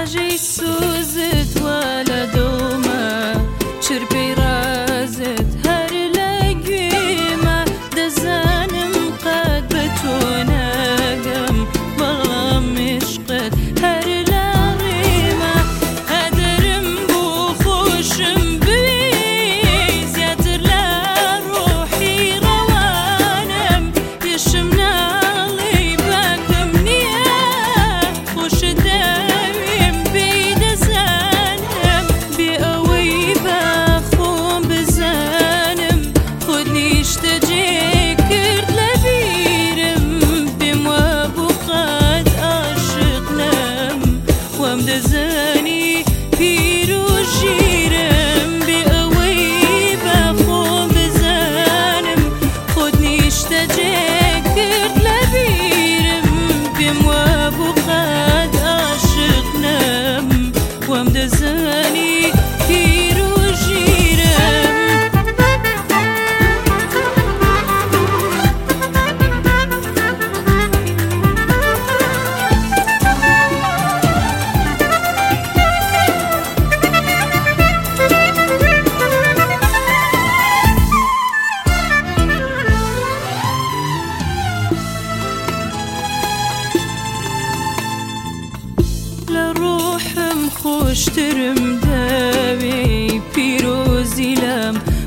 ڕۆژەی سوزت وە لە دڵمە چرپەی ڕازت هەر لە گوێمە دەزانم قەت بە تۆ ناگەم بەڵام عشقت هەر لە ڕێمە ئەدەرم بۆ خۆشم بوێ زیاتر لە ڕۆحی ڕەوانم پێشم ناڵێ باکەم نییە خۆشت داوێم بێ دەزانم بێ ئەوەی با خۆم بزانم خۆت نیشتە جێ کرد لە بیرم بێم وە بوو قەت عاشق نەم وام دەزانی پیر و ژیرم بێ ئەوەی با خۆم بزانم خۆت نیشتە جێ کرد لە بیرم بێم وە بوو قەت عاشق نەم وام دەزانی پیر و ژیرم لە ڕۆحم خۆشترم داوێ پیرۆزی لەم